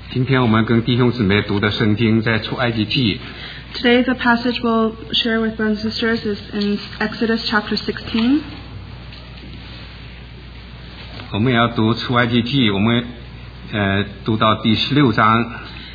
今天我们跟弟兄姊妹读的圣经在出埃及记。 Today the passage we'll share with brothers and sisters is in Exodus chapter 16. 我们要读出埃及记，我们读到第16章。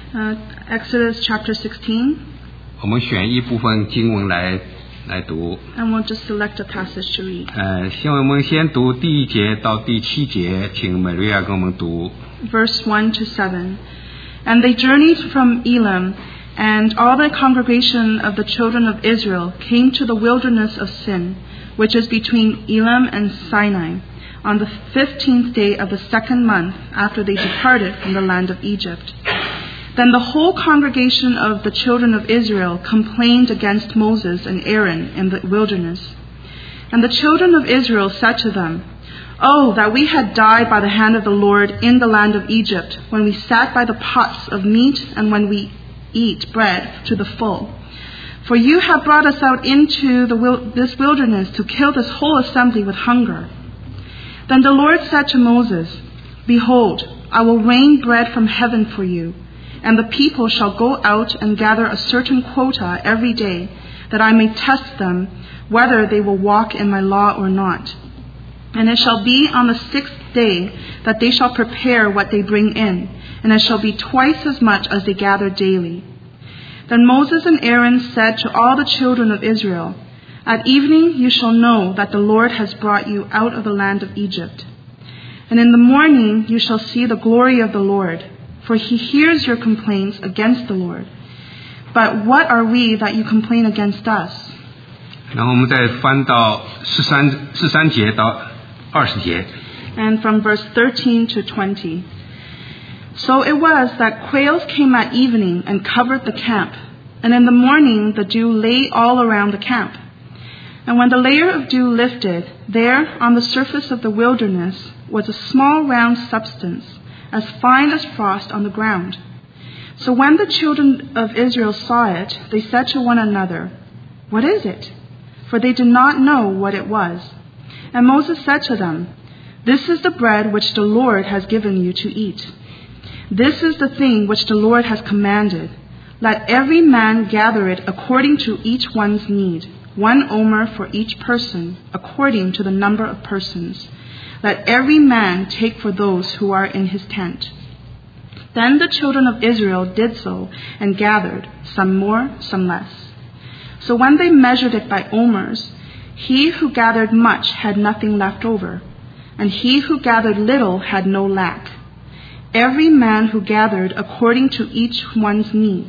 Exodus chapter 16. 我们选一部分经文来读。 And we'll just select a passage to read. 先我们先读第1节到第7节，请美瑞亚跟我们读。 Verse 1 to 7. And they journeyed from Elim, and all the congregation of the children of Israel came to the wilderness of Sin, which is between Elim and Sinai, on the 15th day of the 2nd month after they departed from the land of Egypt. Then the whole congregation of the children of Israel complained against Moses and Aaron in the wilderness. And the children of Israel said to them, "Oh, that we had died by the hand of the Lord in the land of Egypt, when we sat by the pots of meat and when we eat bread to the full. For you have brought us out into this wilderness to kill this whole assembly with hunger." Then the Lord said to Moses, "Behold, I will rain bread from heaven for you, and the people shall go out and gather a certain quota every day, that I may test them whether they will walk in my law or not. And it shall be on the 6th day that they shall prepare what they bring in, and it shall be twice as much as they gather daily." Then Moses and Aaron said to all the children of Israel, "At evening you shall know that the Lord has brought you out of the land of Egypt. And in the morning you shall see the glory of the Lord, for he hears your complaints against the Lord. But what are we that you complain against us?" 然后我们再翻到13节到20节。 And from verse 13 to 20. So it was that quails came at evening and covered the camp, and in the morning the dew lay all around the camp. And when the layer of dew lifted, there on the surface of the wilderness was a small round substance, as fine as frost on the ground. So when the children of Israel saw it, they said to one another, "What is it?" For they did not know what it was. And Moses said to them, "This is the bread which the Lord has given you to eat. This is the thing which the Lord has commanded. Let every man gather it according to each one's need, 1 omer for each person, according to the number of persons. Let every man take for those who are in his tent." Then the children of Israel did so and gathered, some more, some less. So when they measured it by omers, he who gathered much had nothing left over, and he who gathered little had no lack. Every man who gathered according to each one's need.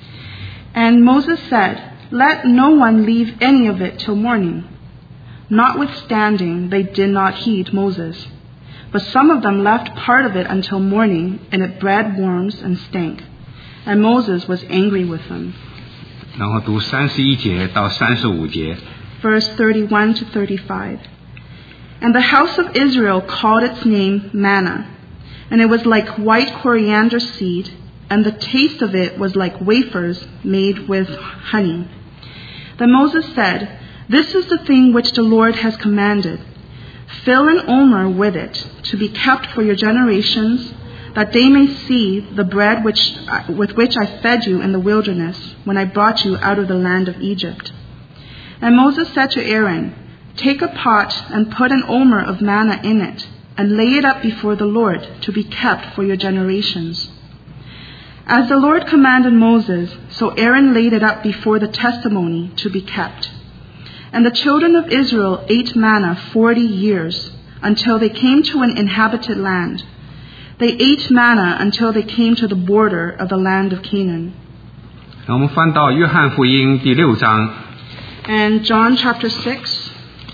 And Moses said, "Let no one leave any of it till morning." Notwithstanding, they did not heed Moses. But some of them left part of it until morning, and it bred worms and stank. And Moses was angry with them. 然后读31节到35节。 Verse 31 to 35. And the house of Israel called its name manna, and it was like white coriander seed, and the taste of it was like wafers made with honey. Then Moses said, "This is the thing which the Lord has commanded. Fill an omer with it, to be kept for your generations, that they may see the bread with which I fed you in the wilderness, when I brought you out of the land of Egypt." And Moses said to Aaron, "Take a pot and put an omer of manna in it, and lay it up before the Lord, to be kept for your generations." As the Lord commanded Moses, so Aaron laid it up before the testimony to be kept. And the children of Israel ate manna 40 years, until they came to an inhabited land. They ate manna until they came to the border of the land of Canaan. 我们翻到约翰福音第6章。 And John chapter 6.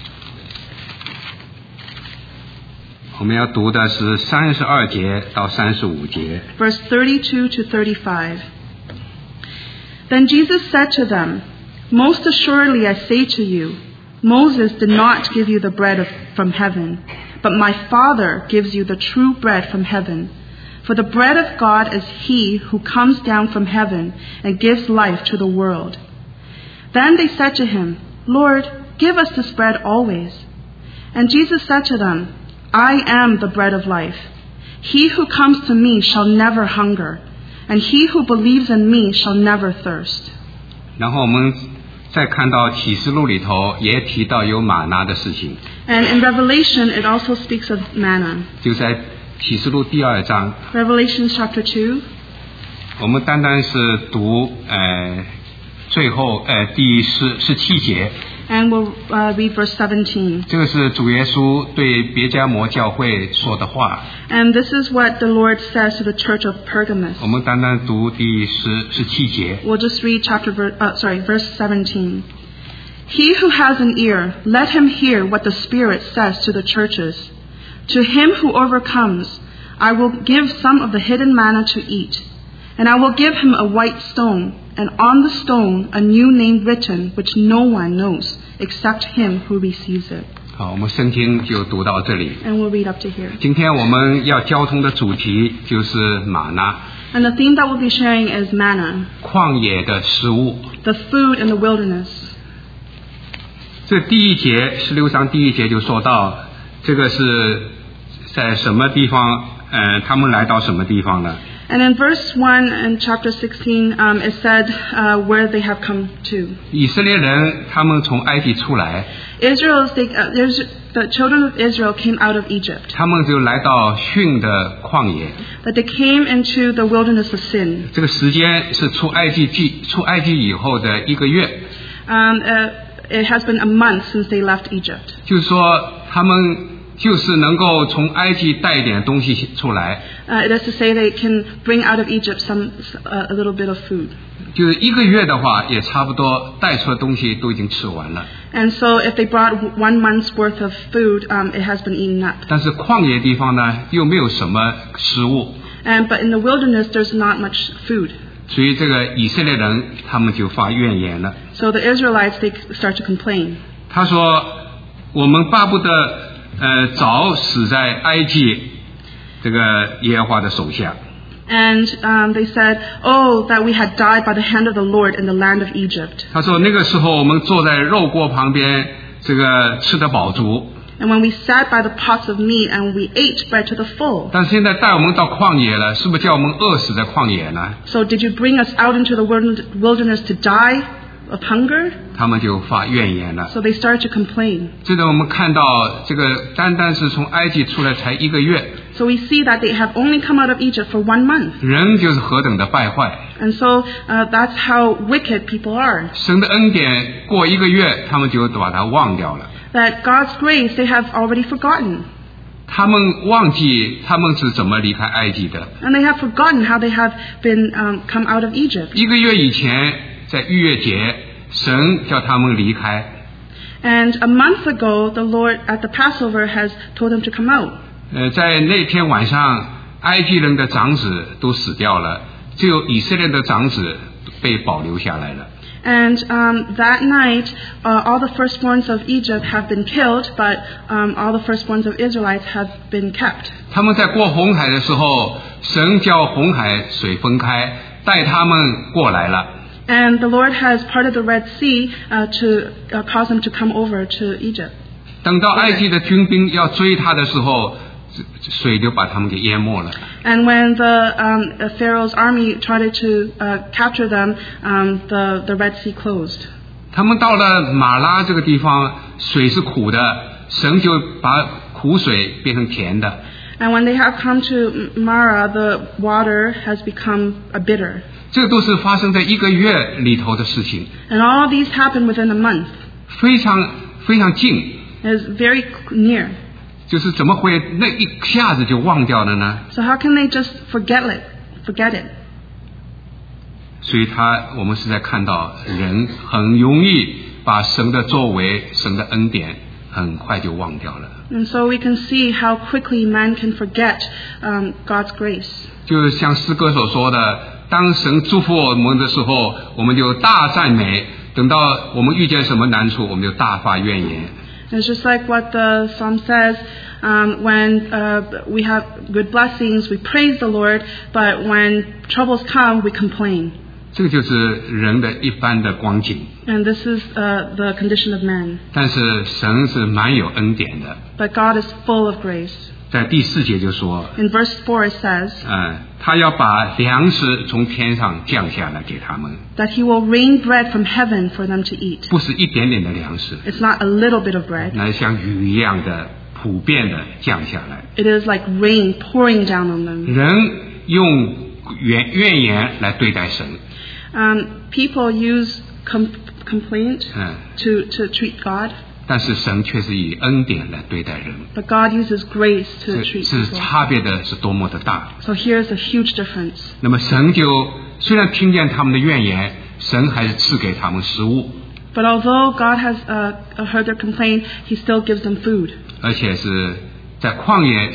我们要读的是32节到35节。 Verse 32 to 35. Then Jesus said to them, "Most assuredly I say to you, Moses did not give you the bread from heaven, but my Father gives you the true bread from heaven. For the bread of God is he who comes down from heaven and gives life to the world." Then they said to him, "Lord, give us this bread always." And Jesus said to them, "I am the bread of life. He who comes to me shall never hunger, and he who believes in me shall never thirst. 然后我们再看到启示录里头也提到有玛拿的事情， And in Revelation, it also speaks of manna. 就在启示录第2章， Revelation chapter 2, 我们单单是读最后第17节， and we'll read verse 17. 这个是主耶稣对别迦摩教会说的话， And this is what the Lord says to the church of Pergamos. 我们单单读第17节。 We'll just read verse 17. He who has an ear, let him hear what the Spirit says to the churches. To him who overcomes, I will give some of the hidden manna to eat. And I will give him a white stone, and on the stone a new name written, which no one knows, except him who receives it. 好，我们圣经就读到这里。 And we'll read up to here. 今天我们要交通的主题就是玛拿， And the theme that we'll be sharing is manna, 旷野的食物。 the food in the wilderness. 这第1节16章第1节就说到，这个是在什么地方？他们来到什么地方呢？ And in verse 1 in chapter 16, it said where they have come to. 以色列人他们从埃及出来， The children of Israel came out of Egypt. 他们就来到汛的旷野。 That they came into the wilderness of sin. 这个时间是出埃及以后的1个月， It has been a month since they left Egypt. 就是说他们就是能够从埃及带点东西出来， It is to say they can bring out of Egypt a little bit of food. 就是1个月的话，也差不多带出的东西都已经吃完了。 And so if they brought 1 month's worth of food, it has been eaten up. 但是旷野地方呢，又没有什么食物， But in the wilderness, there's not much food. 所以这个以色列人他们就发怨言了。 So the Israelites, they start to complain. 他说：“我们巴不得早死在埃及这个耶和华的手下。” And they said, "Oh, that we had died by the hand of the Lord in the land of Egypt." 他说：“那个时候我们坐在肉锅旁边，这个吃得饱足。 And when we sat by the pots of meat and we ate bread to the full. 但是现在带我们到旷野了，是不是叫我们饿死在旷野呢？” So did you bring us out into the wilderness to die of hunger? 他们就发怨言了。 So they started to complain. 这个我们看到，这个单单是从埃及出来才1个月， So we see that they have only come out of Egypt for 1 month. 人就是何等的败坏。 And so that's how wicked people are. 神的恩典过1个月，他们就把它忘掉了。 That God's grace they have already forgotten. 他们忘记他们是怎么离开埃及的。 And they have forgotten how they have been come out of Egypt. 1个月以前，在逾越节，神叫他们离开。 And a month ago, the Lord at the Passover has told them to come out. 在那天晚上，埃及人的长子都死掉了，只有以色列的长子被保留下来了。 And that night, all the firstborns of Egypt have been killed, but all the firstborns of Israelites have been kept. 他们在过红海的时候，神叫红海水分开，带他们过来了。 And the Lord has parted the Red Sea to cause them to come over to Egypt. 等到埃及的军兵要追他的时候，水就把他们给淹没了。 And when the Pharaoh's army tried to capture them, the Red Sea closed. 他们到了马拉这个地方，水是苦的，神就把苦水变成甜的。 And when they have come to Mara, the water has become bitter. 这个都是发生在1个月里头的事情， And all these happened within a month. 非常非常近。 It is very near. 就是怎么会那一下子就忘掉了呢？ So how can they just forget it? 所以我们是在看到人很容易把神的作为、神的恩典很快就忘掉了。 And so we can see how quickly man can forget God's grace. 就像诗歌所说的，当神祝福我们的时候，我们就大赞美；等到我们遇见什么难处，我们就大发怨言。 It's just like what the psalm says, when we have good blessings, we praise the Lord, but when troubles come, we complain. 这个就是人的一般的光景。 And this is the condition of man. 但是神是蛮有恩典的。 But God is full of grace. 在第4节就说， In verse 4 it says 他要把粮食从天上降下来给他们， that he will rain bread from heaven for them to eat. 不是一点点的粮食， It's not a little bit of bread. 那像雨一样的普遍的降下来。 It is like rain pouring down on them. 人用怨言来对待神， People use complaint to treat God, 但是神却是以恩典来对待人， but God uses grace to 这 treat 是 people. 差别的是多么的大。 So here's a huge difference. 那么神就虽然听见他们的怨言，神还是赐给他们食物， But although God has heard their complaint, He still gives them food. 而且是在旷野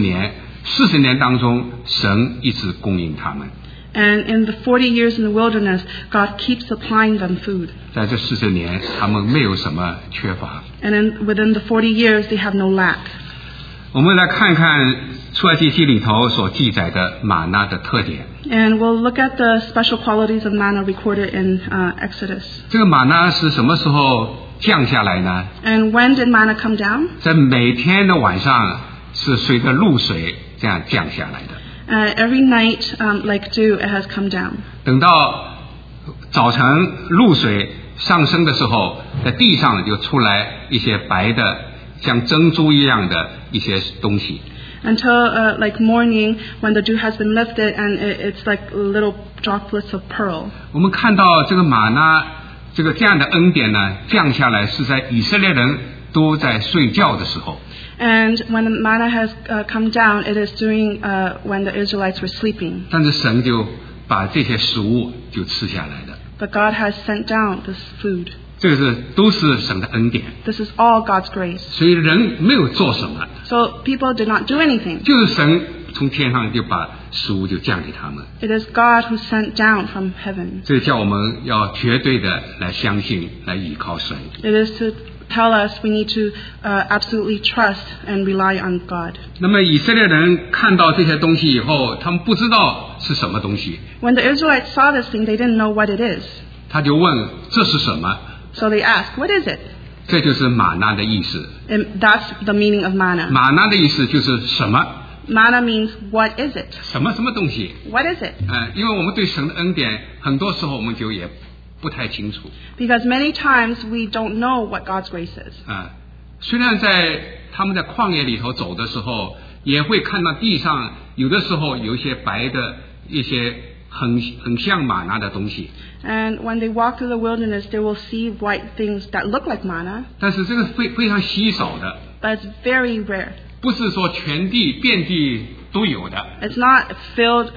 40年当中，神一直供应他们。 And in the 40 years in the wilderness, God keeps supplying them food. 在这40年，他们没有什么缺乏。 And within the 40 years, they have no lack. 我们来看看出埃及记里头所记载的玛纳的特点。 And we'll look at the special qualities of manna recorded in Exodus. 这个玛纳是什么时候降下来呢？ And when did manna come down? 在每天的晚上是随着露水这样降下来的。 Every night, like dew, it has come down. 等到早晨露水上升的时候，在地上就出来一些白的像珍珠一样的一些东西。 Until like morning, when the dew has been lifted, and it's like little droplets of pearl. 我们看到这个玛纳这样的恩典呢，降下来是在以色列人都在睡觉的时候。 And when the manna has come down, it is during when the Israelites were sleeping. 但是神就把这些食物就吃下来了。 But God has sent down this food. 这个都是神的恩典， This is all God's grace. 所以人没有做什么， So people did not do anything. 就是神从天上就把食物就降给他们。 It is God who sent down from heaven. 这叫我们要绝对的来相信，来依靠神。 It is to tell us we need to absolutely trust and rely on God. 那么以色列人看到这些东西以后，他们不知道是什么东西， When the Israelites saw this thing, they didn't know what it is. 他就问这是什么？ So they asked, what is it? 这就是玛纳的意思。 And that's the meaning of manna. 玛纳的意思就是什么？ Manna means what is it? 什么东西？ What is it? 因为我们对神的恩典，很多时候我们就也不太清楚。 Because many times we don't know what God's grace is. 虽然在他们在旷野里头走的时候，也会看到地上有的时候有一些白的一些很像玛纳的东西。 And when they walk through the wilderness, they will see white things that look like manna, 但是这个非常稀少的， but it's very rare. 不是说全地遍地都有的。 It's not filled,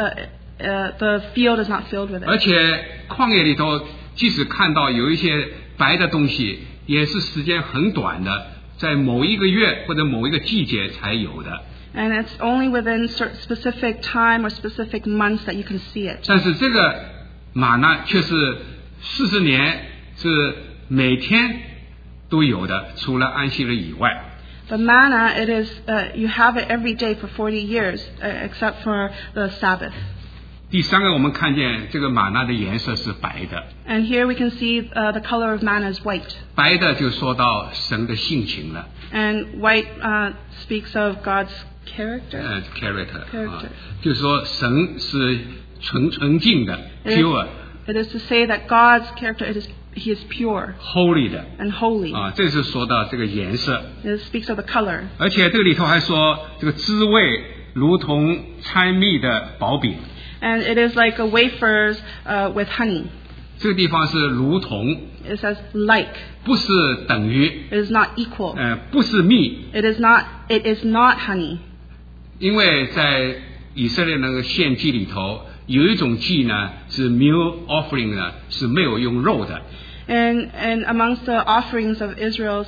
the field is not filled with 而 it. 且旷野里头，即使看到有一些白的东西，也是时间很短的，在某一个月或者某一个季节才有的。 And it's only within specific time or specific months that you can see it. 但是这个玛纳却是40年是每天都有的，除了安息日以外。 But manna, it is you have it every day for 40 years, except for the Sabbath. 第三个，我们看见这个玛纳的颜色是白的， And here we can see the color of manna is white. 白的就说到神的性情了。 And white speaks of God's character. character 就是说神是纯净的 pure It is to say that God's character, He is pure holy 的 and holy. 这是说到这个颜色。 It speaks of the color. 而且这个里头还说这个滋味如同掺蜜的薄饼。 And it is like a wafers with honey. 这个地方是如同， It says like. 不是等于， It is not equal. 不是蜜。 It is not honey. 因为在以色列那个献祭里头，有一种祭呢是 meal offering 呢是没有用肉的。 And amongst the offerings of Israel,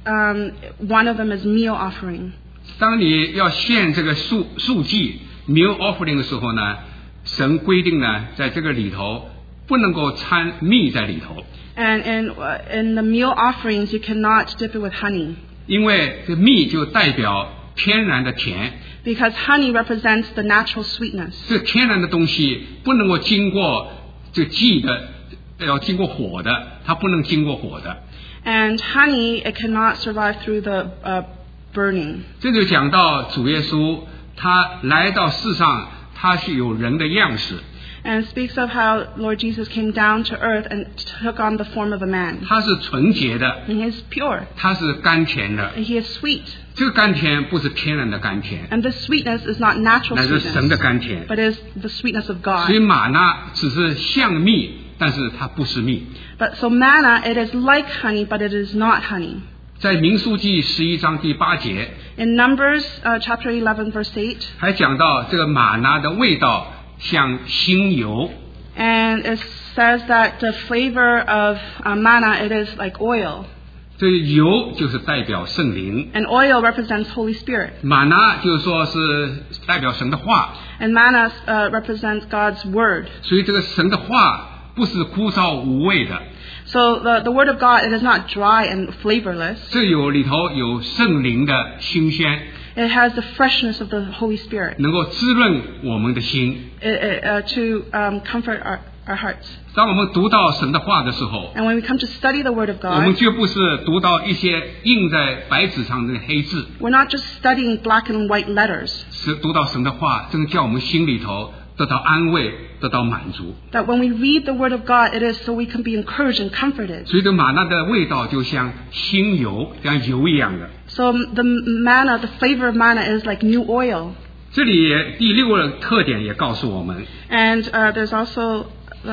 one of them is meal offering. 当你要献这个素祭 meal offering 的时候呢，神规定呢，在这个里头不能够掺蜜在里头。 And in the meal offerings, you cannot dip it with honey. 因为这蜜就代表天然的甜。 Because honey represents the natural sweetness. 这天然的东西不能够经过这祭的，要经过火的，它不能经过火的。 And honey, it cannot survive through the burning. 这就讲到主耶稣他来到世上，他是有人的样式， And it speaks of how Lord Jesus came down to earth and took on the form of a man. 他是纯洁的， And he is pure. 他是甘甜的。 And he is sweet. 这个甘甜不是天然的甘甜， And this sweetness is not natural 乃是神的 sweetness, 甘甜。 but is the sweetness of 所以 God. 玛纳只是像蜜，但是它不是蜜。 But so manna, it is like honey, but it is not honey. 在民数记11章第8节 In Numbers chapter 11, verse 8, 还讲到这个玛纳的味道像新油， and it says that the flavor of manna, it is like oil. 这个油就是代表圣灵， And oil represents Holy Spirit. 玛纳就是说是代表神的话， And manna represents God's word. 所以这个神的话不是枯燥无味的， So the word of God, it is not dry and flavorless. 这里头有圣灵的新鲜， It has the freshness of the Holy Spirit 能够滋润我们的心。 to comfort our hearts. 当我们读到神的话的时候， And when we come to study the word of 我们 God, 绝不是读到一些印在白纸上的黑字， we're not just studying black and white letters. 是读到神的话，真的叫我们心里头得到安慰，得到满足。 That when we read the word of God, it is so we can be encouraged and comforted. 所以这玛纳的味道就像新油，像油一样的。 So the manna, the flavor of manna is like new oil. 这里第6个特点也告诉我们， And there's also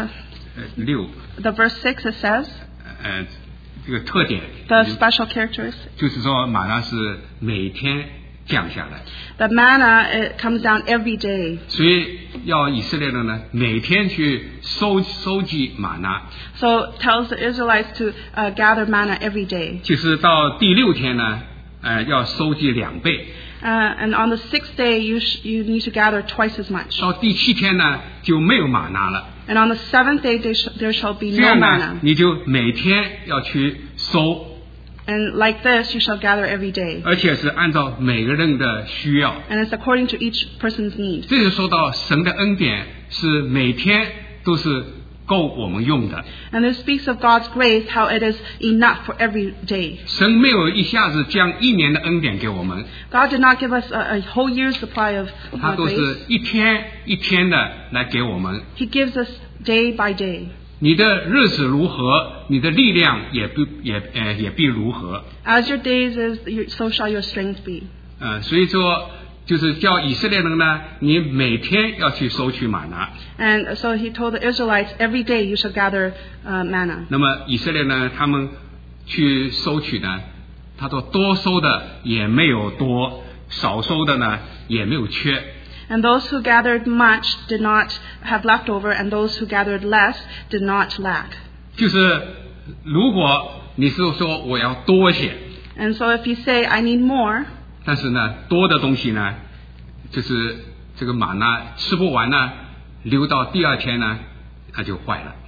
6 the verse 6, it says, 这个特点 the special characteristic. 就是说玛纳是每天降下来， The manna, it comes down every day. 所以要以色列人呢每天去收集玛纳， So it tells the Israelites to gather manna every day. 就是到第6天呢，要收集2倍， And on the 6th day, you need to gather twice as much. 到第7天呢就没有玛纳了。 And on the 7th day, there shall be 这 no 样呢 manna. 你就每天要去收， And like this, you shall gather every day. 而且是按照每个人的需要。 And it's according to each person's need. 这就说到神的恩典是每天都是够我们用的， And it speaks of God's grace, how it is enough for every day. 神没有一下子将1年的恩典给我们， God did not give us a whole year's supply of 他都 grace. 是一天一天的来给我们。 He gives us day by day. 你的日子如何，你的力量也必如何。 As your days is, so shall your strength be. 所以说就是叫以色列人呢，你每天要去收取玛拿。 And so he told the Israelites, every day you shall gather manna. 那么以色列呢，他们去收取呢，他说多收的也没有多，少收的呢也没有缺。 And those who gathered much did not have leftover, and those who gathered less did not lack. 就是如果你是说我要多些， And so if you say, I need more, 但是呢多的东西呢，就是这个玛拿吃不完呢，留到第2天呢，它就坏了。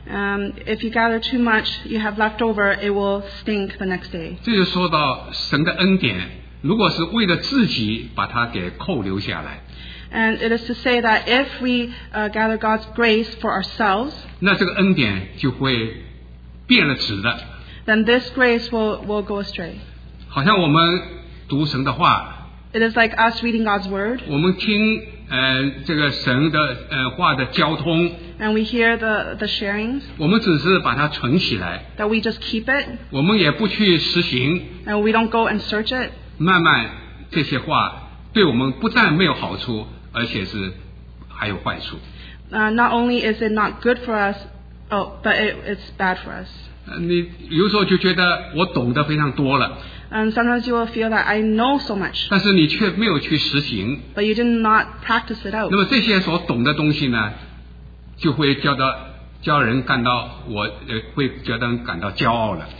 if you gather too much, you have leftover, it will stink the next day. 这就说到神的恩典，如果是为了自己把它给扣留下来， And it is to say that if we gather God's grace for ourselves, 那这个恩典就会变了质的。 then this grace will go astray. 好像我们读神的话， It is like us reading God's word, 我们听这个神的话的交通， and we hear the sharings, 我们只是把它存起来， that we just keep it, 我们也不去实行。 and we don't go and search it. 慢慢这些话对我们不但没有好处，而且是还有坏处。 Not only is it not good for us, but it's bad for us. 你有时候就觉得我懂得非常多了， And sometimes you will feel that I know so much, 但是你却没有去实行。 but you did not practice it out. 那么这些所懂的东西呢，就会叫人感到会觉得感到骄傲了。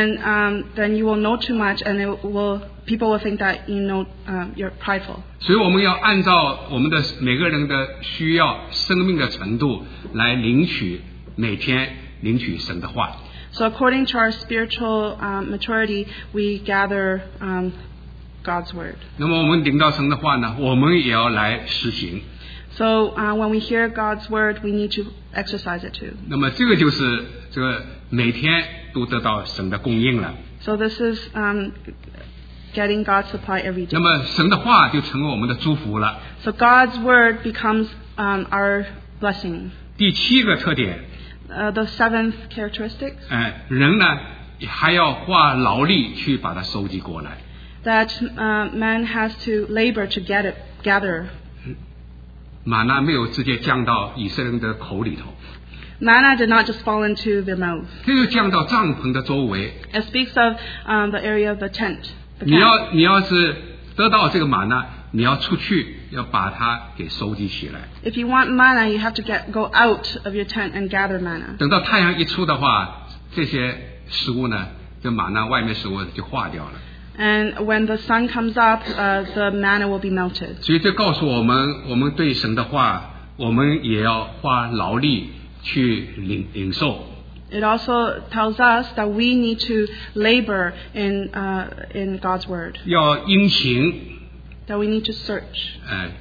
Then you will know too much, and people will think that you're prideful. 所以我们要按照我们的每个人的需要、生命的程度来每天领取神的话。 So according to our spiritual maturity, we gather God's word. 那么我们领到神的话呢，我们也要来实行。 So when we hear God's word, we need to exercise it too. 那么这个就是这个每天都得到神的供应了。 So this is getting God's supply every day. 那么神的话就成为我们的祝福了。 So God's word becomes our blessing. 第7个特点， The seventh characteristic, 人呢还要花劳力去把它收集过来。 that man has to labor to gather. 玛纳没有直接降到以色列人的口里头， Manna did not just fall into their mouth. 这就降到帐篷的周围。 It speaks of the area of the tent. The 你 camp. 要是得到这个玛纳，你要出去要把它给收集起来。 If you want manna, you have to go out of your tent and gather manna. 等到太阳一出的话，这些食物呢，这玛纳外面食物就化掉了。 And when the sun comes up, the manna will be melted. 所以这告诉我们，我们对神的话，我们也要花劳力去领受。 It also tells us that we need to labor in God's word, 要殷勤， that we need to search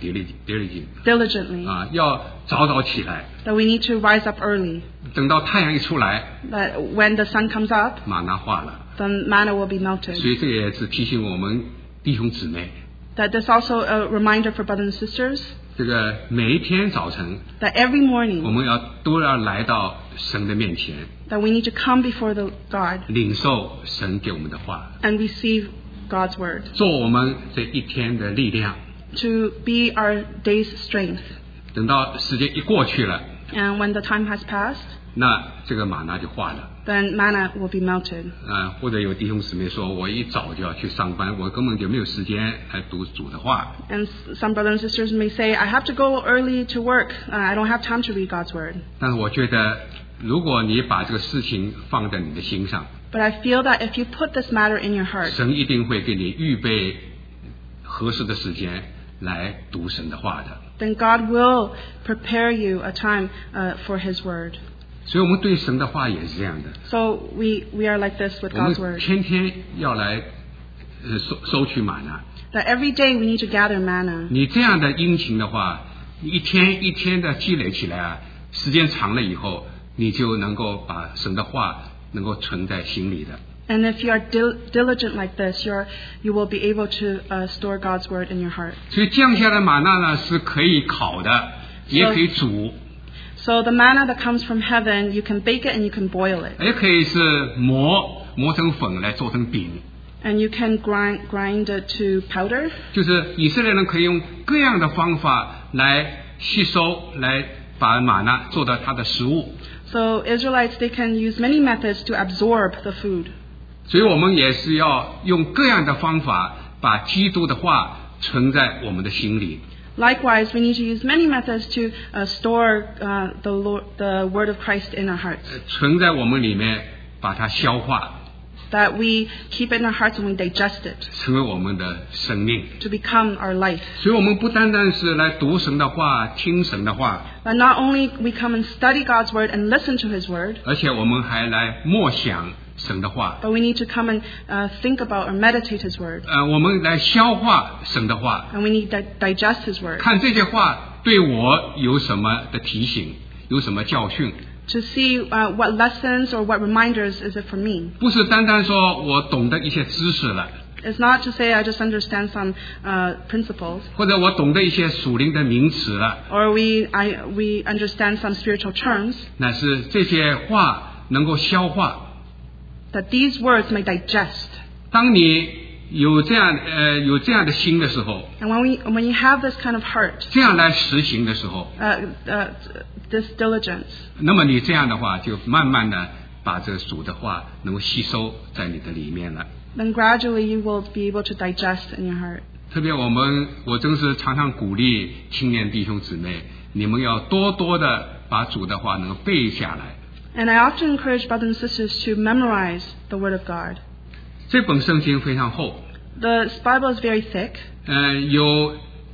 diligent diligently, 要早起来。 that we need to rise up early, 等到太阳一出来， that when the sun comes up, 玛纳化了。 the manna will be 所 melted. 以这也是提醒我们弟兄姊妹， That there's also a reminder for brothers and sisters 这个每一天早晨， that every 我 morning 们都要来到神的面前， that we need to come before the God 领受神给我们的话， and receive God's word, 做我们这一天的力量。 to be our day's strength. 等到时间一过去了， And when the time has passed, 那这个玛纳就化了。 then manna will be melted. 或者有弟兄姊妹说，我一早就要去上班，我根本就没有时间来读主的话。 And some brothers and sisters may say, I have to go early to work. I don't have time to read God's word. 但是我觉得，如果你把这个事情放在你的心上， But I feel that if you put this matter in your heart, 神一定会给你预备合适的时间来读神的话的。 then God will prepare you a time for His word. 所以我们对神的话也是这样的， So we are like this with 我们 God's word. 天天要来收取玛纳。 That every day we need to gather manna. 你这样的殷勤的话，你一天一天的积累起来啊，时间长了以后，你就能够把神的话能够存在心里的。 And if you are diligent like this, you will be able to store God's word in your heart. 所以降下的玛纳呢是可以烤的，也可以煮， So the manna that comes from heaven, you can bake it and you can boil it. 也可以是磨成粉来做成饼。 And you can grind it to powder. 就是以色列人可以用各样的方法来吸收，来把玛纳做到他的食物。 So Israelites, they can use many methods to absorb the food. 所以我们也是要用各样的方法把基督的话存在我们的心里。 Likewise, we need to use many methods to store the word of Christ in our hearts. 存在我们里面，把它消化， That we keep it in our hearts and we digest it 成为我们的生命。 to become our life. 所以我们不单单是来读神的话、听神的话， That not only we come and study God's word and listen to His word, 而且我们还来默想神的话。 but we need to come and think about or meditate His word. 我们来消化神的话， And we need to digest His word 看这些话对我有什么的提醒，有什么教训。 to see what lessons or what reminders is it for me. 不是单单说我懂得一些知识了， It's not to say I just understand some principles, 或者我懂得一些属灵的名词了， or we understand some spiritual terms, 乃是这些话能够消化。 that these words may digest. 当你有这样的心的时候， And when you have this kind of heart, 这样来实行的时候， this diligence, 那么你这样的话就慢慢的把这主的话能够吸收在你的里面了。 then gradually you will be able to digest in your heart. 特别我真是常常鼓励青年弟兄姊妹，你们要多多的把主的话能够背下来。 And I often encourage brothers and sisters to memorize the Word of God. 这本圣经非常厚， The Bible is very thick. 有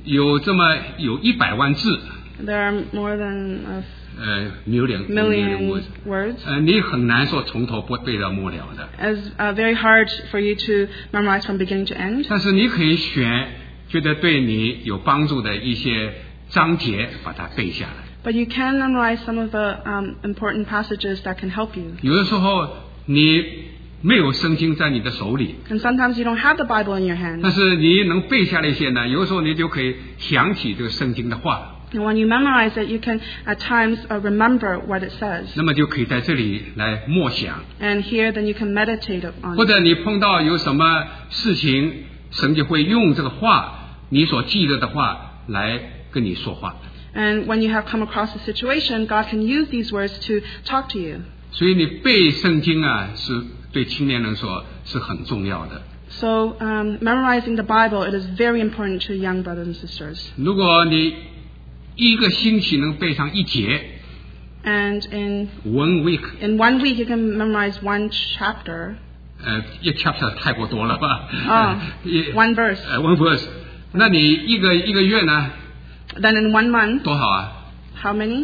100万字， There are more than million million words. 你很难说从头背到末了的。 It's very hard for you to memorize from beginning to end. 但是你可以选觉得对你有帮助的一些章节，把它背下来。 But you can memorize some of the important passages that can help you. 有的时候你没有圣经在你的手里， And sometimes you don't have the Bible in your hand. 但是你能背下来一些呢，有时候你就可以想起这个圣经的话， And when you memorize it, you can at times remember what it says. 那么就可以在这里来默想。 And here, then you can meditate on 或 it. 者你碰到有什么事情，神就会用这个话，你所记得的话来跟你说话。 And when you have come across a situation, God can use these words to talk to you. 所以你背圣经啊，是对青年人说是很重要的。 So memorizing the Bible, it is very important to young brothers and sisters. 如果你一个星期能背上一节 And in ，one week， 1 week, you can memorize 1 chapter. 一 chapter 太过多了吧？ One verse. one verse。那你一个月呢？ Then in 1 month, 多少啊？ how many?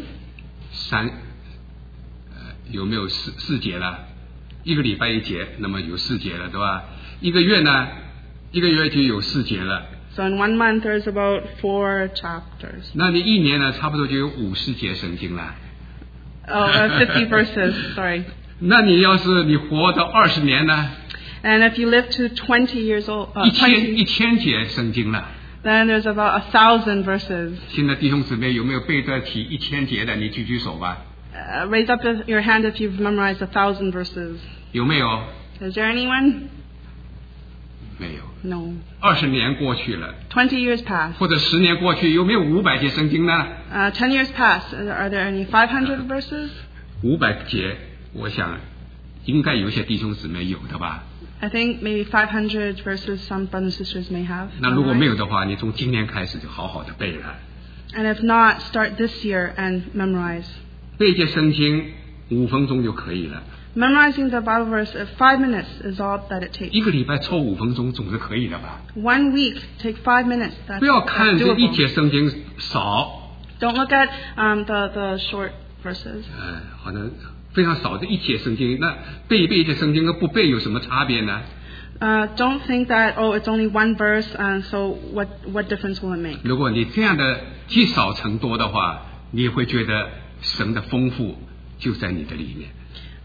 有没有四节了？一个礼拜一节，那么有4节了，对吧？一个月呢？一个月就有4节了。 So in 1 month, there's about 4 chapters. 那你一年呢，差不多就有50节圣经了。 Oh, 50 verses, sorry. 那你要是你活到20年呢 And if you live to 20 years old, 1000节圣经了。 then there's about 1,000 verses. 现在弟兄姊妹有没有背得起1000节的？你举举手吧。 Raise up your hand if you've memorized 1,000 verses. 有没有？ Is there anyone? 没有。 No. 20年过去了， 20 years passed. 或者10年过去，有没有500节圣经呢？ 10 years passed. Are there any 500 verses? 500节，我想应该有一些弟兄姊妹有的吧。 I think maybe 500 verses some brothers and sisters may have. 那如果没有的话，你从今年开始就好好的背了。 And if not, start this year and memorize. 背一节圣经5分钟就可以了。 Memorizing the Bible verse, 5 minutes is all that it takes. 一个礼拜抽5分钟总是可以的吧？ 1 week, take 5 minutes. That's, 不要看 that's 这一 doable. 节圣经少， Don't look at the short verses. 好像非常少的一节圣经，那背一节圣经和不背有什么差别呢？ Don't think that, oh, it's only 1 verse, and so what difference will it make? 如果你这样的积少成多的话，你会觉得神的丰富就在你的里面。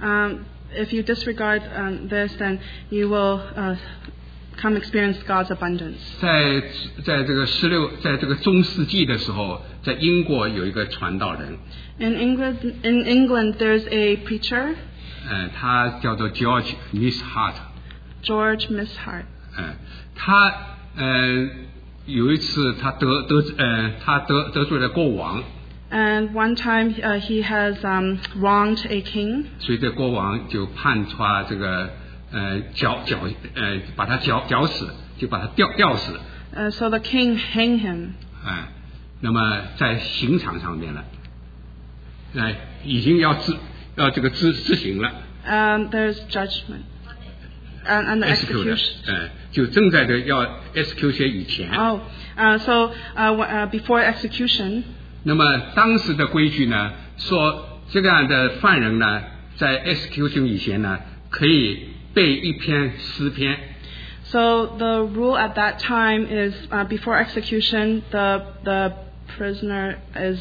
If you disregard this, then you will come experience God's abundance. 在这个在这个中世纪的时候，在英国有一个传道人， In England, there's a preacher, 他叫做 George Mishart。 George Mishart. 他有一次他得罪了国王。 And one time he has wronged a king. 所以这国王就判他这个把他绞死，就把他吊死。 So the king hanged him. 那么在刑场上面了，已经要这个执行了。 There's judgment and the execution. 就正在的要 execution 以前。 So before execution. 那么当时的规矩呢，说这个样的犯人呢，在 execution 以前呢，可以背一篇诗篇。 So the rule at that time is before execution, the prisoner is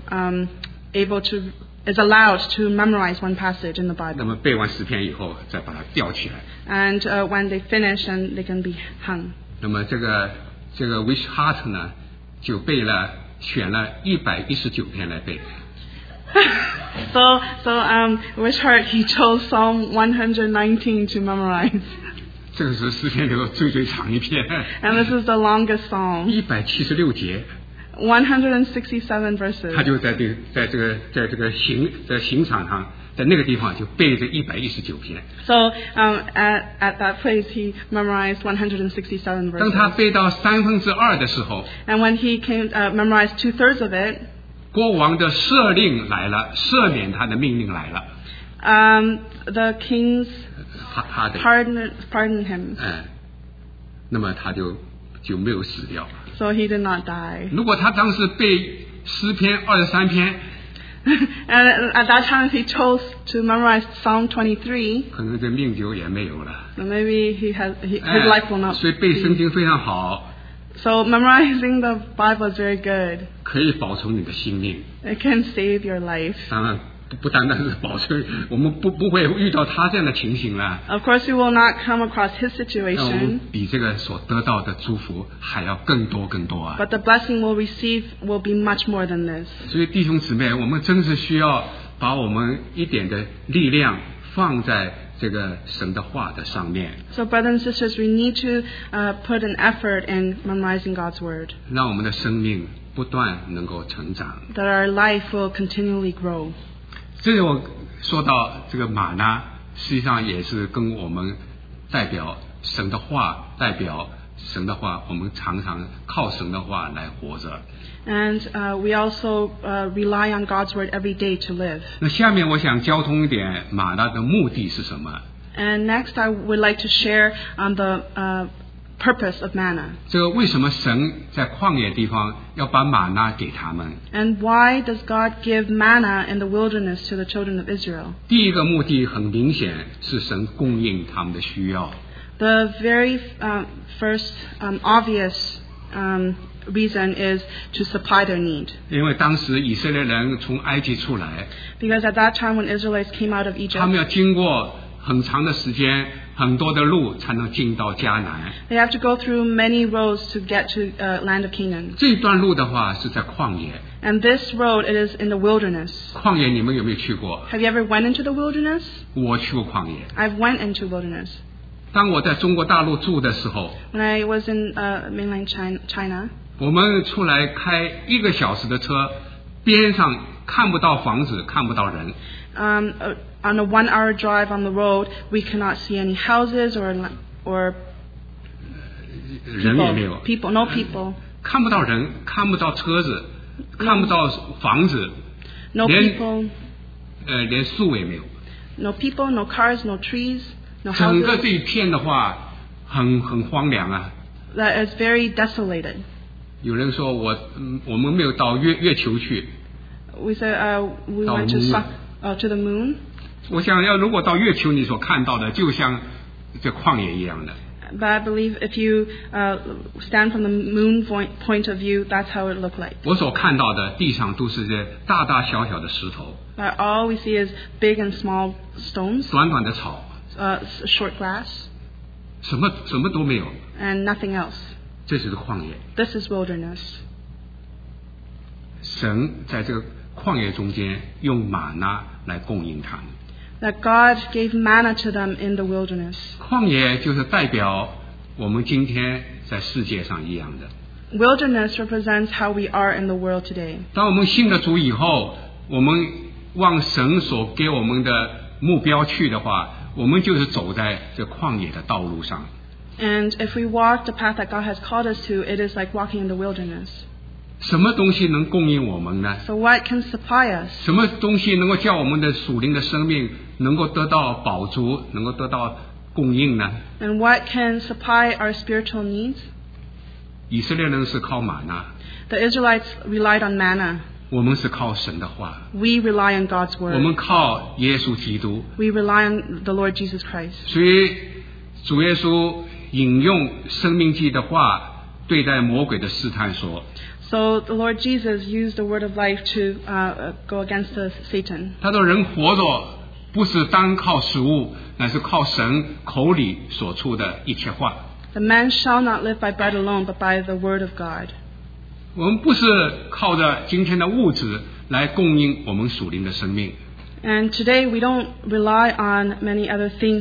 allowed to memorize 1 passage in the Bible. 那么背完诗篇以后，再把它吊起来。 And when they finish, and they can be hung. 那么这个 Wishart 呢，就选了119篇来背。 So Wishart, he chose Psalm 119 to memorize. 这个是诗篇里头最长一篇。 And this is the longest psalm. 176节。 167 verses. 他就在这个刑场上，在那个地方就背着119篇。 So at that place he memorized 167 verses. 当他背到2/3的时候 And when he memorized 2/3 of it, 国王的赦令来了，赦免他的命令来了。 the king's pardoned him. 那么他就没有死掉。 So he did not die. 如果他当时背诗篇23篇 And at that time he chose to memorize Psalm 23, 可能这命就也没有了。 then maybe his life will not. 所以背圣经非常好。 So memorizing the Bible is very good. 可以保存你的性命。 It can save your life. 当然不单单是保证，我们不会遇到他这样的情形了。 Of course, we will not come across his 那我们 situation, 比这个所得到的祝福还要更多更多啊！ but the blessing we'll receive will be much more than this. 所以弟兄姊妹，我们真是需要把我们一点的力量放在这个神的话的上面， So, brothers and sisters, we need to put an effort in memorizing God's word, 让我们的生命不断能够成长。 that our life will continually grow. 这里我说到这个玛纳，实际上也是跟我们代表神的话，我们常常靠神的话来活着。 And we also rely on God's word every day to live. 那下面我想交通一点玛纳的目的是什么？ And next, I would like to share on the purpose of manna. 这个为什么神在旷野地方要把玛纳给他们？ And why does God give manna in the wilderness to the children of Israel? 第一个目的很明显是神供应他们的需要。 The very first obvious reason is to supply their need. 因为当时以色列人从埃及出来， Because at that time when Israelites came out of 他们 Egypt, 要经过很长的时间、很多的路才能进到迦南。 they have to go through many roads to get to land of Canaan. 这段路的话是在旷野， And this road, it is in the wilderness. 旷野你们有没有去过？ Have you ever went into the wilderness? 我去过旷野。 I've went into wilderness. 当我在中国大陆住的时候， When I was in mainland China, 我们出来开1个小时的车，边上看不到房子，看不到人。 on a 1-hour drive on the road, we cannot see any houses or 人也没有， no people, 看不到人，看不到车子，看不到房子， no 连 people, 连树也没有。 no people, no cars, no trees, no 整个这 houses. 一片的话，很荒凉啊。 That is very desolated. 有人说我们没有到月球去， We said we 到 went to moon. to the moon. 我想如果到月球，你所看到的就像这旷野一样的。 But I believe if you stand from the moon point of view, that's how it looked like. 我所看到的地上都是这大大小小的石头， But all we see is big and small stones, 短短的草， short grass, 什么都没有， and nothing else. 这就是旷野。 This is wilderness. 神在这个旷野中间用玛纳来供应他们。 That God gave manna to them in the wilderness. 旷野就是代表我们今天在世界上一样的。 Wilderness represents how we are in the world today. 当我们信了主以后，我们往神所给我们的目标去的话，我们就是走在这旷野的道路上。 And if we walk the path that God has called us to, it is like walking in the wilderness. 什么东西能供应我们呢？ So what can supply us? 什么东西能够叫我们的属灵的生命能够得到饱足，能够得到供应呢？ And what can supply our spiritual needs? 以色列人是靠玛纳， The Israelites relied on manna. 我们是靠神的话， We rely on God's 我们 word. 靠耶稣基督。 We rely on the Lord Jesus Christ. 所以主耶稣引用生命记的话对待魔鬼的试探说， So the Lord Jesus used the word of life to go against Satan. 他说人活着不是单靠食物，乃是靠神口里所出的一切话。 The man shall not live by bread alone, but by the word of God. 我们不是靠着今天的物质来供应我们属灵的生命， And today we don't rely on many other things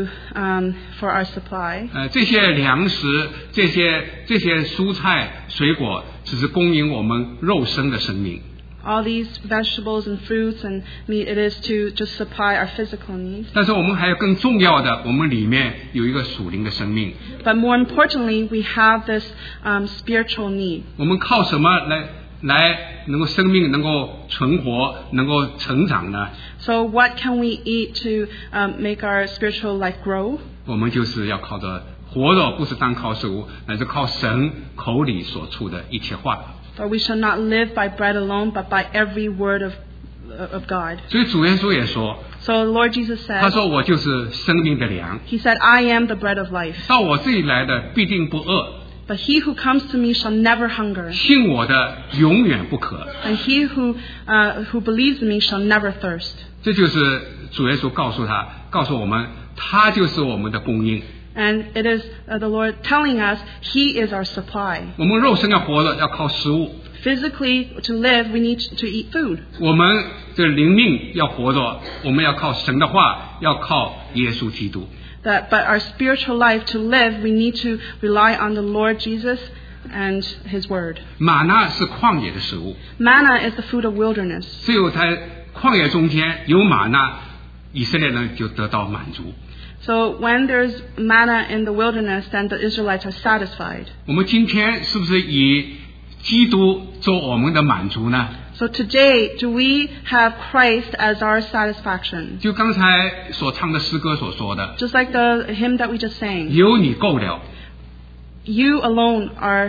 for our supply. 这些粮食、这些蔬菜、水果，只是供应我们肉身的生命。 All these vegetables and fruits and meat, it is to just supply our physical needs. 但是我们还有更重要的，我们里面有一个属灵的生命。 But more importantly, we have this spiritual need. 我们靠什么来能够生命能够存活，能够成长呢？ So what can we eat to make our spiritual life grow? 我们就是要靠着活着，不是单靠食物，乃是靠神口里所出的一切话。 For we shall not live by bread alone, but by every word of God. 所以主耶稣也说， So the Lord Jesus 他 said, 说我就是生命的粮， He said, I am the bread of life. 到我这里来的必定不饿， But he who comes to me shall never hunger, 信我的永远不渴。 and he who believes in me shall never thirst. 这就是主耶稣告诉我们，他就是我们的供应。 And it is the Lord telling us he is our supply. 我们肉身要活着，要靠食物； Physically, to live, we need to eat food. 我们这灵命要活着，我们要靠神的话，要靠耶稣基督。 But our spiritual life to live, we need to rely on the Lord Jesus and his word. 玛纳是旷野的食物， Manna is the food of wilderness. 只有在旷野中间有玛纳，以色列人就得到满足。 So when there's manna in the wilderness, then the Israelites are satisfied. 我们今天是不是以基督做我们的满足呢？ So today, do we have Christ as our satisfaction? 就刚才所唱的诗歌所说的， Just like the hymn that we just sang. 有你够了， You alone are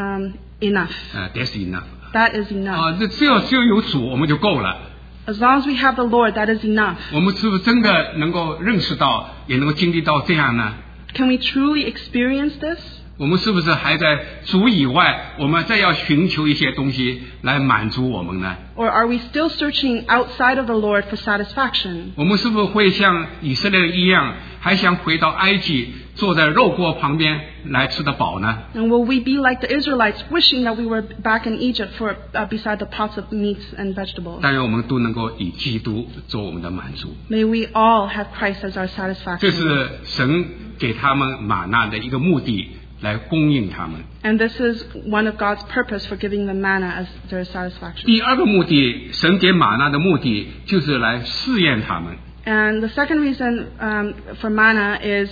enough. that's enough。 That is enough. 这只有有主我们就够了。 As long as we have the Lord, that is enough. 我们是不是真的能够认识到，也能够经历到这样呢？ Can we truly experience this? 我们是不是还在主以外，我们再要寻求一些东西来满足我们呢？ Or are we still searching outside of the Lord for satisfaction? 我们是不是会像以色列人一样，还想回到埃及，坐在肉锅旁边来吃得饱呢？ And will we be like the Israelites, wishing that we were back in Egypt beside the pots of meats and vegetables? 但愿我们都能够以基督做我们的满足。 May we all have Christ as our 这 satisfaction. 是神给他们玛纳的一个目的，来供应他们。 And this is one of God's purpose for giving them manna as their satisfaction. 第二个目的，神给玛纳的目的就是来试验他们。 And the second reason for manna is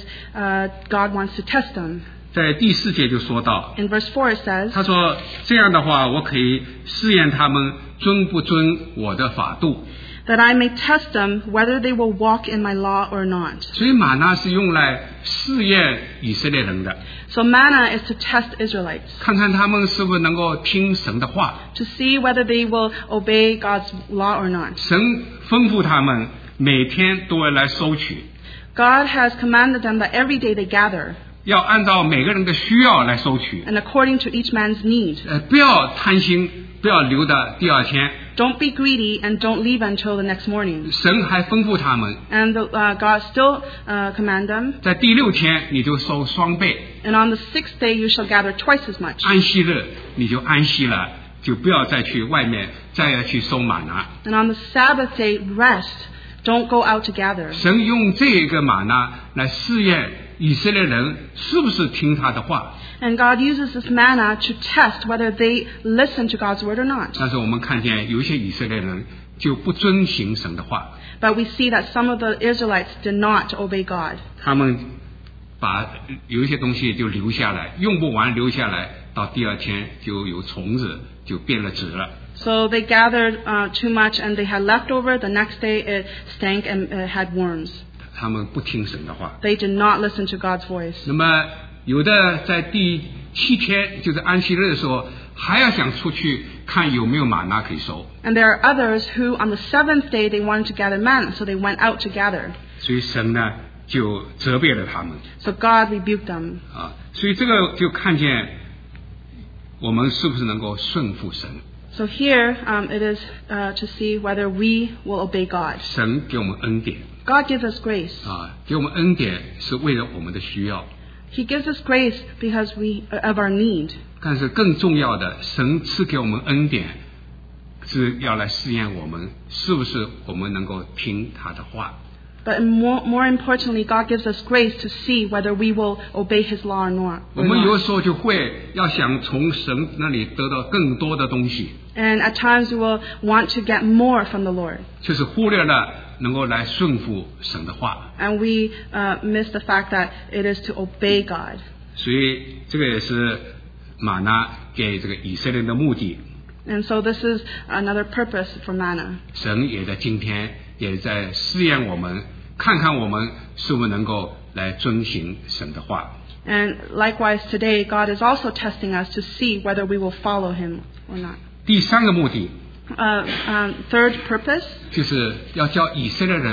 God wants to test them. 在第4节就说到， In verse 4 it says, 他说这样的话，我可以试验他们遵不遵我的法度。 that I may test them whether they will walk in my law or not. 所以玛纳是用来试验以色列人的， So manna is to test Israelites, 看看他们是不是能够听神的话。 to see whether they will obey God's law or not. 神吩咐他们每天都要来收取， God has commanded them that every day they gather, 要按照每个人的需要来收取， and according to each man's need. 不要贪心，不要留到第二天。 Don't be greedy and don't leave until the next morning. 神还吩咐他们， And God still command them, 在第6天你就收双倍， and on the sixth day you shall gather twice as much. 安息日你就安息了，就不要再去外面再要去收玛拿。 And on the Sabbath day, rest. Don't go out to gather. 神用这个玛拿来试验以色列人是不是听他的话。 And God uses this manna to test whether they listen to God's word or not. 但是我们看见有一些以色列人就不遵行神的话， But we see that some of the Israelites did not obey God. 他们把有一些东西就留下来，用不完留下来，到第2天就有虫子，就变了质了。 So they gathered too much and they had leftover. The next day it stank and had worms. 他们不听神的话。 They did not listen to God's voice. 那么有的在第7天，就是安息日的时候，还要想出去看有没有玛拿可以收。 And there are others who on the seventh day they wanted to gather manna, so they went out to gather. 所以神呢就责备了他们 So God rebuked them. 啊。所以这个就看见我们是不是能够顺服神。 So here it is to see whether we will obey God. 神给我们恩典 God gives us grace. 啊，给我们恩典是为了我们的需要。 He gives us grace because of our need. 但是更重要的，神赐给我们恩典，是要来试验我们是不是我们能够听他的话。 But more importantly, God gives us grace to see whether we will obey His law or not. 我们有时候就会要想从神那里得到更多的东西， And at times we will want to get more from the Lord. 就是忽略了能够来顺服神的话。 And we miss the fact that it is to obey God. 所以这个也是玛拿给这个以色列人的目的。 And so this is another purpose for manna. 神也在今天也在试验我们，看看我们是不是能够来遵行神的话。 And likewise today, God is also testing us to see whether we will follow Him or not. 第3个目的 Third purpose 就是要叫以色列人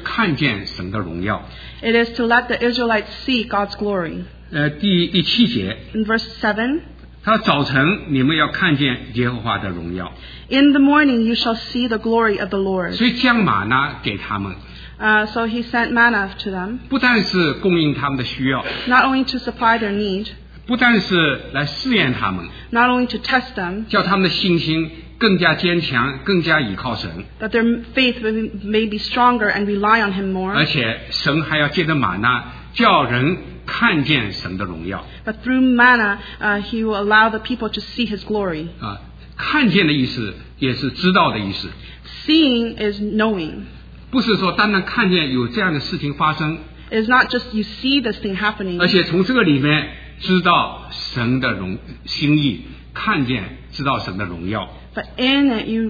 看见神的荣耀。 It is to let the Israelites see God's glory. 第7节， In verse 7, 他早晨你们要看见耶和华的荣耀， in the morning you shall see the glory of the Lord. 所以将玛拿给他们， So he sent manna to them, 不但是供应他们的需要， not only to supply their need, 不但是来试验他们， not only to test them, 叫他们的信心更加坚强，更加倚靠神， that their faith may be stronger and rely on him more. 而且神还要借着玛拿叫人看见神的荣耀 But through manna, he will allow the people to see his glory. 啊！看见的意思也是知道的意思， Seeing is knowing. 不是说单单看见有这样的事情发生， It is not just you see this thing happening, 而且从这个里面知道神的心意，看见知道神的荣耀。 but in it you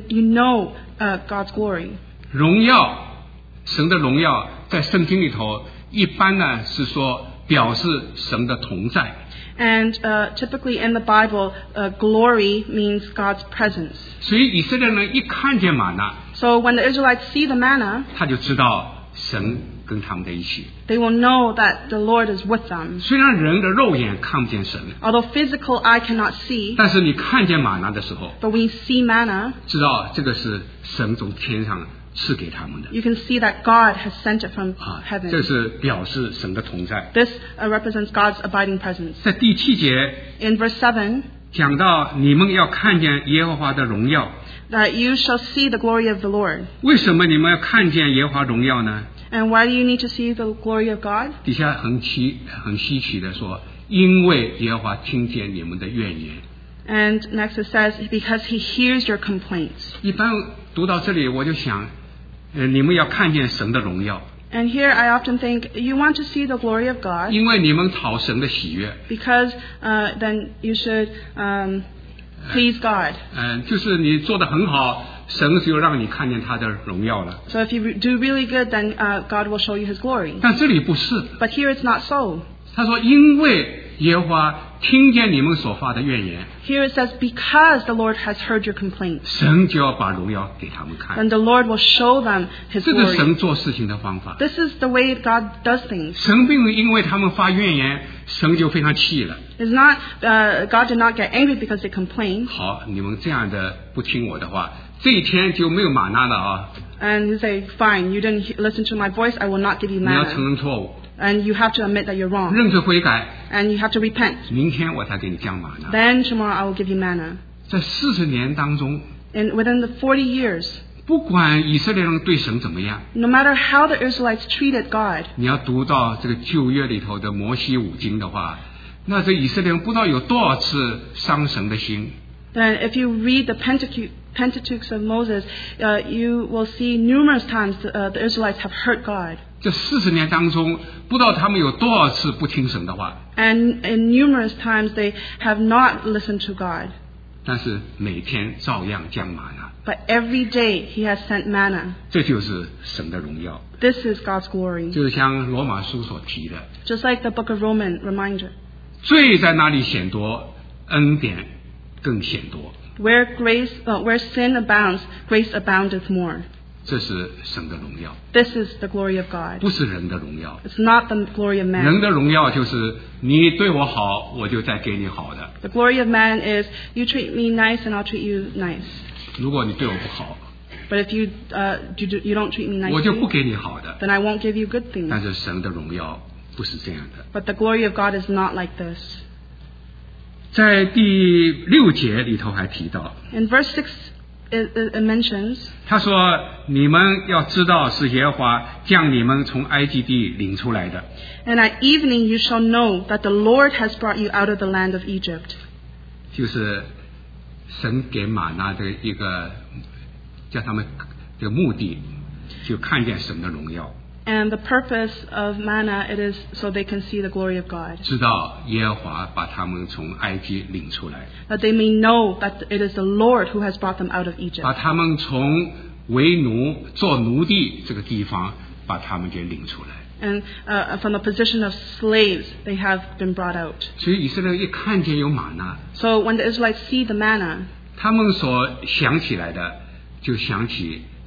know God's glory. 荣耀，神的荣耀在圣经里头一般呢是说表示神的同在， And typically in the Bible, glory means God's presence. 所以以色列人一看见玛拿， So when the Israelites see the manna, 他就知道神跟他们在一起。 they will know that the Lord is with them. 虽然人的肉眼看不见神， Although physical eye cannot see, 但是你看见玛拿的时候， but when you see manna, 知道这个是神从天上赐给他们的 you can see that God has sent it from 啊， heaven. 这是表示神的同在。 This represents God's abiding presence. 在第7节 In verse 7, 讲到你们要看见耶和华的荣耀， that you shall see the glory of the Lord. 为什么你们要看见耶和华荣耀呢？ And why do you need to see the glory of God? 底下很稀奇的说，因为耶和华听见你们的怨言。 And next it says, because he hears your complaints. 一般读到这里，我就想，你们要看见神的荣耀， And here I often think, you want to see the glory of God, 因为你们讨神的喜悦。 because then you should please God. 就是你做得很好，神就让你看见他的荣耀了。 So if you do really good, then God will show you his glory. 但这里不是， But here it's not so. 他说因为耶和华听见你们所发的怨言， Here it says, because the Lord has heard your complaints, 神就要把荣耀给他们看。 then the Lord will show them his 这是 glory. 神做事情的方法。 This is the way God does things. 神并没有因为他们发怨言，神就非常气了。 It's not, God did not get angry because they complained. 好，你们这样的不听我的话，这一天就没有玛拿了啊！ And you say, fine, you didn't listen to my voice, I will not give you 你要承 manna. 认错误， And you have to admit that you're wrong. 认罪悔改， And you have to repent. 明天我才给你降玛拿。 Then tomorrow I will give you manna. 在40年当中， And within the 40 years, 不管以色列人对神怎么样， no matter how the Israelites treated God, 你要读到这个旧约里头的摩西五经的话，那这以色列人不知道有多少次伤神的心。 then if you read the Pentateuch of Moses, you will see numerous times the Israelites have hurt God. 这40年当中，不知道他们有多少次不听神的话， And in numerous times they have not listened to God. 但是每天照样降玛拿， But every day he has sent manna. 这就是神的荣耀。 This is God's glory. 就像罗马书所提的， Just like the book of Romans reminder. 罪在哪里显多，恩典更显多。 Where sin abounds, grace aboundeth more. 这是神的荣耀， This is the glory of God. 不是人的荣耀。 It's not the glory of 人 man. 的荣耀就是你对我好，我就再给你好的。 The glory of man is you treat me nice and I'll treat you nice. 如果你对我不好， But if you don't treat me 我就不 nicely, 给你好的。 then I won't give you good 但 things. 是神的荣耀不是这样的。 But the glory of God is not like this. 在第6节里头还提到， In verse 6, it mentions, 他说：“你们要知道是耶和华将你们从埃及地领出来的。” and at evening you shall know that the Lord has brought you out of the land of Egypt. 就是神给玛拿的一个叫他们的目的，就看见神的荣耀， And the purpose of manna, it is so they can see the glory of God. 知道耶和华把他们从埃及领出来， That they may know that it is the Lord who has brought them out of Egypt. 把他们从为奴做奴隶这个地方把他们给领出来。 And from the position of slaves, they have been brought out. 所以以色列一看见有玛拿， So when the Israelites see the manna, 他们所想起来的就想起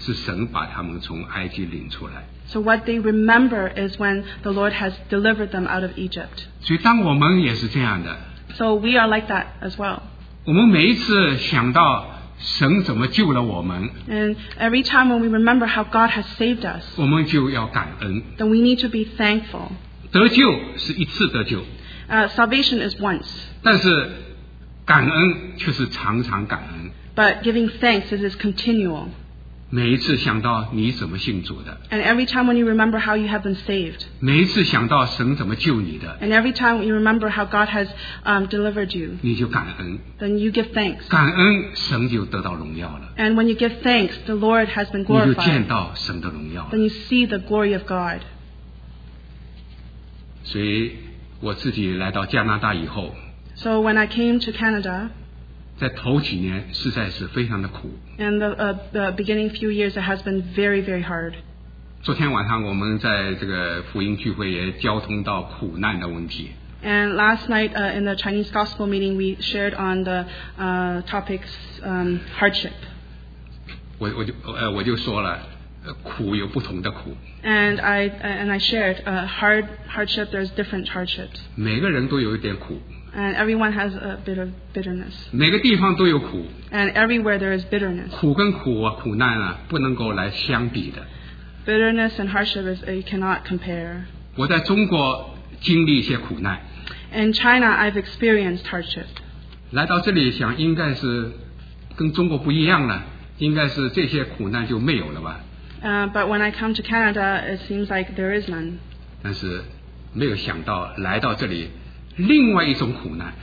是神把他们从埃及领出来。 So what they remember is when the Lord has delivered them out of Egypt. 所以当我们也是这样的， So we are like that as well. 我们每一次想到神怎么救了我们， And every time when we remember how God has saved us, 我们就要感恩。 then we need to be thankful. 得救是一次得救， Salvation is once, 但是感恩却是常常感恩。 but giving thanks is continual. 每一次想到你怎么信主的， And every time when you remember how you have been saved, 每一次想到神怎么救你的， and every time you remember how God has delivered you, 你就感恩， then you give thanks. 感恩神就得到荣耀了， And when you give thanks, the Lord has been 你就见 glorified. 到神的荣耀了。 Then you see the glory of God. 所以我自己来到加拿大以后， So when I came to Canada, 在头几年实在是非常的苦。 and the beginning few years, it has been very, very hard. 昨天晚上我们在这个福音聚会也交通到苦难的问题。 And last night in the Chinese Gospel meeting, we shared on the topics hardship. 我就说了，苦有不同的苦， And I shared hardship. There's different hardships, 每个人都有一点苦， and everyone has a bit of bitterness. 每个地方都有苦， And everywhere there is bitterness. 苦跟苦难啊不能够来相比的。 Bitterness and hardship you cannot compare. 我在中国经历一些苦难， In China, I've experienced hardship. 来到这里想应该是跟中国不一样了，应该是这些苦难就没有了吧。 But when I come to Canada, it seems like there is none. 但是没有想到来到这里，另外一种苦难，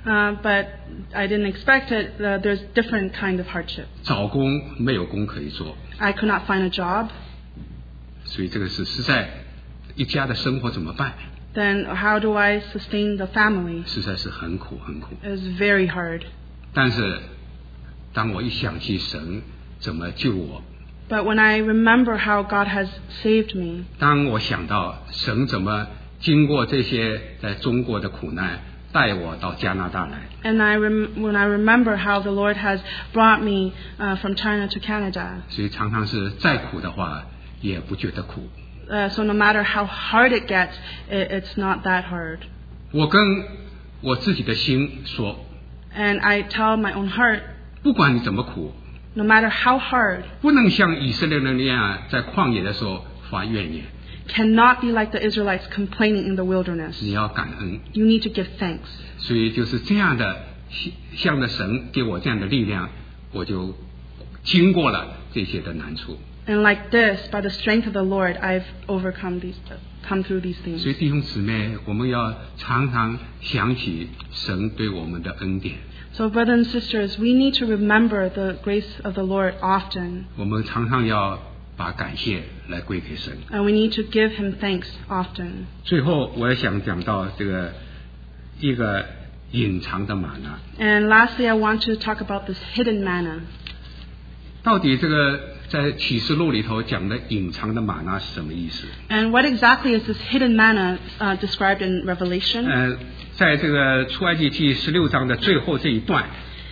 But I didn't expect it. There's different kind of hardship. 找工没有工可以做， I could not find a job. 所以这个是实在一家的生活怎么办？ Then how do I sustain the family? 实在是很苦很苦。 It was very hard. 但是当我一想起神怎么救我， But when I remember how God has saved me, 当我想到神怎么经过这些在中国的苦难带我到加拿大来， and when I remember how the Lord has brought me from China to Canada, 所以常常是再苦的话也不觉得苦。 so no matter how hard it gets, it's not that hard. 我跟我自己的心说， And I tell my own heart, 不管你怎么苦， no matter how hard, 不能像以色列人那样在旷野的时候发怨言， cannot be like the Israelites complaining in the wilderness. 你要感恩。 You need to give thanks. 所以就是这样的，向着神给我这样的力量，我就经过了这些的难处。 And like this, by the strength of the Lord, I've come through these things. 所以弟兄姊妹，我们要常常想起神对我们的恩典， So brothers and sisters, we need to remember the grace of the Lord often. 我们常常要把感谢来归给神。 And we need to give Him thanks often. 最后，我也想讲到这个一个隐藏的玛纳， And lastly, I want to talk about this hidden manna. 到底这个在启示录里头讲的隐藏的玛纳是什么意思？ And what exactly is this hidden manna described in Revelation? 在这个出埃及记16章的最后这一段，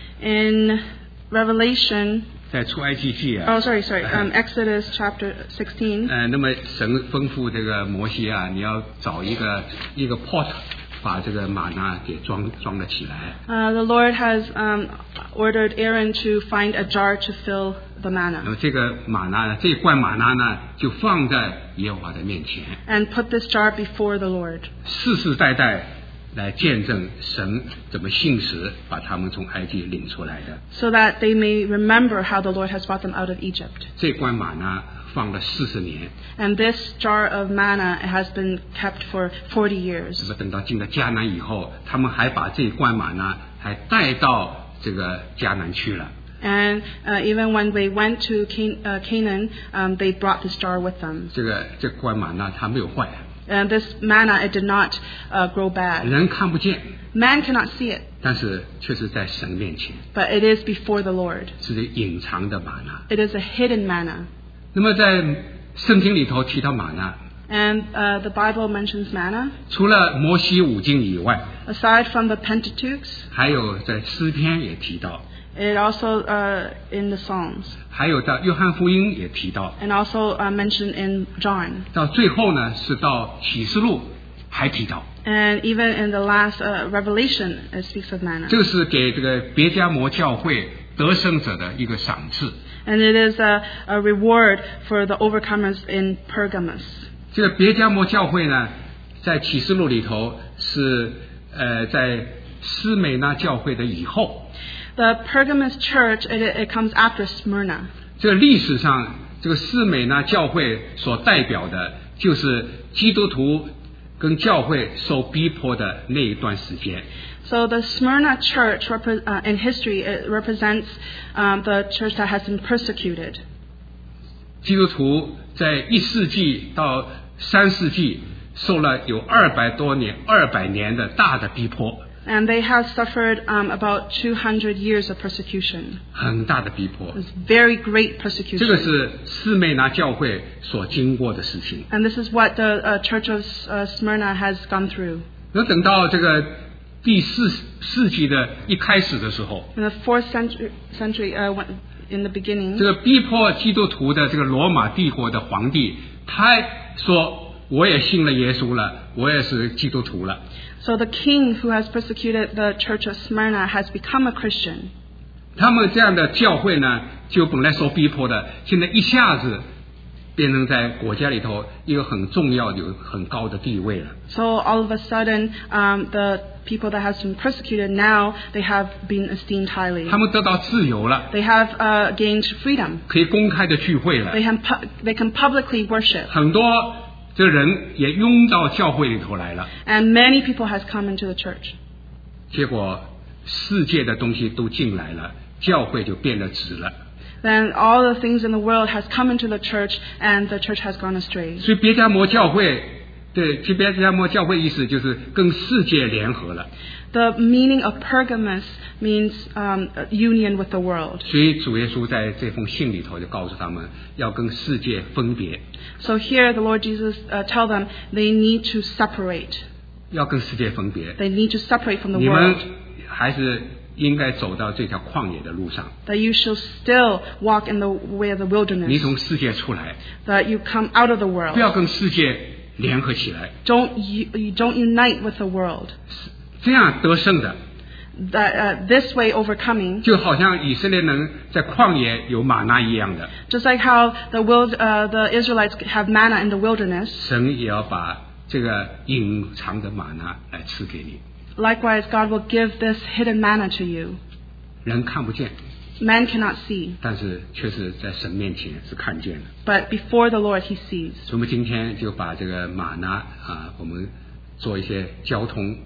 In Revelation, 在出埃及记啊， Exodus chapter 16. 那么神吩咐这个摩西啊，你要找一个 pot， 把这个玛纳给装了起来。 The Lord has ordered Aaron to find a jar to fill the 那 manna 么这个玛纳呢，这一罐玛纳呢，就放在耶和华的面前， and put this jar before the Lord, 世世代代来见证神怎么信实把他们从埃及领出来的。 so that they may remember how the Lord has brought them out of Egypt. 这罐玛纳放了40年， And this jar of manna has been kept for 40 years. 那么等到进了迦南以后，他们还把这一罐玛纳还带到这个迦南去了。 And even when they went to Canaan, they brought this jar with them. 这罐玛纳它没有坏， And this manna, it did not grow bad. 人看不见， Man cannot see it, 但是却是在神面前， but it is before the Lord. 是隐藏的玛纳。 It is a hidden manna. 那么在圣经里头提到玛纳， And the Bible mentions manna. 除了摩西五经以外， Aside from the Pentateuch, 还有在诗篇也提到， It also in the Psalms, 还有到约翰福音也提到， and also mentioned in John, 到最后呢是到启示录还提到， and even in the last Revelation, it speaks of manna. 这个是给这个别迦摩教会得胜者的一个赏赐。 And it is a reward for the overcomers in Pergamos. 这个别迦摩教会呢，在启示录里头是在斯美那教会的以后。 The Pergamos church, it comes after Smyrna. 这个历史上，这个斯美那教会所代表的就是基督徒跟教会受逼迫的那一段时间。 So the Smyrna church in history, it represents the church that has been persecuted. 基督徒在1世纪到3世纪受了有200年的大的逼迫。 And they have suffered about 200 years of persecution. 很大的逼迫。 It's very great 这个 persecution. 是斯美拿教会所经过的事情。 And this is what the church of Smyrna has gone through. 那等到这个第4世纪的一开始的时候， In the 4th century, in the beginning, 这个逼迫基督徒的这个罗马帝国的皇帝，他说我也信了耶稣了，我也是基督徒了。 so the king who has persecuted the church of Smyrna has become a Christian. 他们这样的教会呢，就本来受逼迫的，现在一下子变成在国家里头一个很重要、有很高的地位了。 So all of a sudden, the people that has been persecuted now, they have been esteemed highly. 他们得到自由了， They have gained freedom. 可以公开的聚会了， They can publicly worship. 很多这人也拥到教会里头来了。 And many people has come into the church. 结果世界的东西都进来了，教会就变得直了。 Then all the things in the world has come into the church, and the church has gone astray. 所以别迦摩教会，对，别迦摩教会意思就是跟世界联合了。 The meaning of Pergamos means union with the world. 所以主耶稣在这封信里头就告诉他们，要跟世界分别， So here the Lord Jesus tell them they need to separate. 要跟世界分别。 They need to separate from the 你们 world. 还是应该走到这条旷野的路上。 That you shall still walk in the way of the 你 wilderness. 从世界出来， That you come out of the 不 world. 要跟世界联合起来， You don't unite with the world. 这样得胜的， That this way overcoming, 就好像以色列人在旷野有玛纳一样的， just like how the Israelites have manna in the wilderness, 神也要把这个隐藏的玛纳来赐给你， likewise God will give this hidden manna to you. 人看不见， Man cannot see, 但是却是在神面前是看见的。 but before the Lord he sees. 所以我们今天就把这个玛纳我们做一些交通，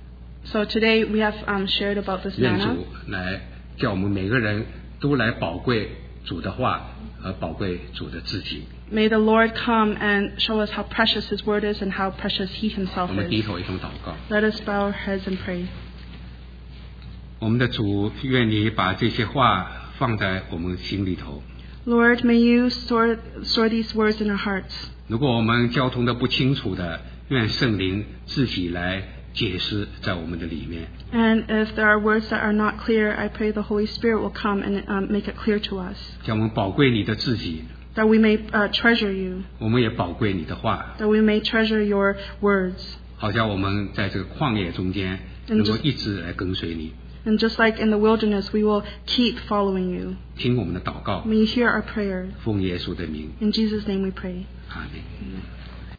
So today we have shared about this 愿 manna. 主来叫我们每个人都来宝贵主的话和宝贵主的自己。 May the Lord come and show us how precious his word is and how precious he 我 himself 们低 is. 头一同祷告。 Let us bow our heads and pray. 我们的主，愿你把这些话放在我们心里头。 Lord, may you store these words in our hearts. 如果我们交通的不清楚的，愿圣灵自己来解释在我们的里面。 And if there are words that are not clear, I pray the Holy Spirit will come and make it clear to us. 叫我们宝贵你的自己， That we may treasure you. 我们也宝贵你的话， That we may treasure your words. 好像我们在这个旷野中间能够一直来跟随你。 And just like in the wilderness, we will keep following you. 听我们的祷告， May you hear our prayer. 奉耶稣的名， In Jesus' name we pray. 阿门。